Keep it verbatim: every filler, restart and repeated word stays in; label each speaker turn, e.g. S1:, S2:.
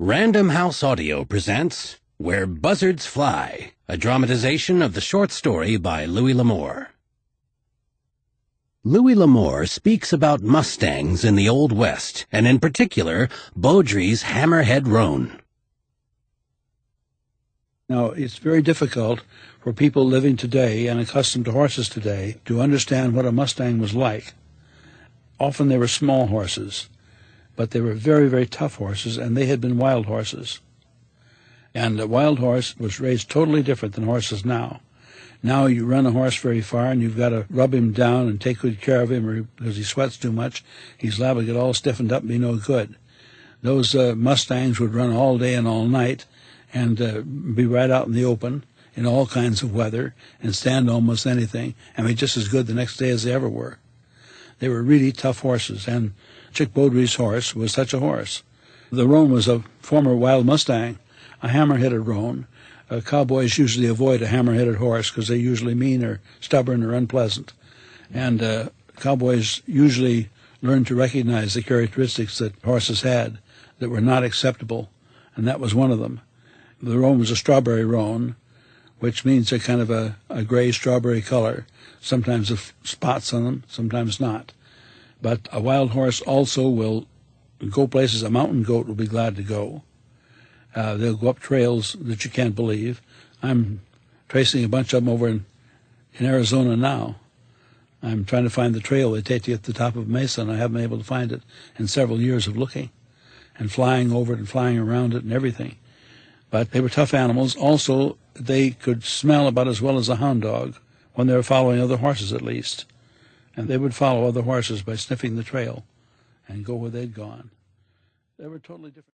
S1: Random House Audio presents Where Buzzards Fly, a dramatization of the short story by Louis L'Amour. Louis L'Amour speaks about mustangs in the Old West, and in particular, Beaudry's Hammerhead Roan.
S2: Now, it's very difficult for people living today and accustomed to horses today to understand what a Mustang was like. Often they were small horses, but they were very, very tough horses, and they had been wild horses. And a wild horse was raised totally different than horses now. Now you run a horse very far, and you've got to rub him down and take good care of him, or because he sweats too much, he's liable to get all stiffened up and be no good. Those uh, Mustangs would run all day and all night, and uh, be right out in the open in all kinds of weather, and stand almost anything, and be just as good the next day as they ever were. They were really tough horses, and Chick Beaudry's horse was such a horse. The roan was a former wild Mustang, a hammer-headed roan. Uh, cowboys usually avoid a hammer-headed horse because they're usually mean or stubborn or unpleasant. And uh, cowboys usually learn to recognize the characteristics that horses had that were not acceptable, and that was one of them. The roan was a strawberry roan, which means a kind of a, a gray strawberry color, sometimes with spots on them, sometimes not. But a wild horse also will go places a mountain goat will be glad to go. Uh, they'll go up trails that you can't believe. I'm tracing a bunch of them over in, in Arizona now. I'm trying to find the trail they take to get to the top of Mesa, and I haven't been able to find it in several years of looking and flying over it and flying around it and everything. But they were tough animals. Also, they could smell about as well as a hound dog when they were following other horses, at least. And they would follow other horses by sniffing the trail and go where they'd gone. They were totally different.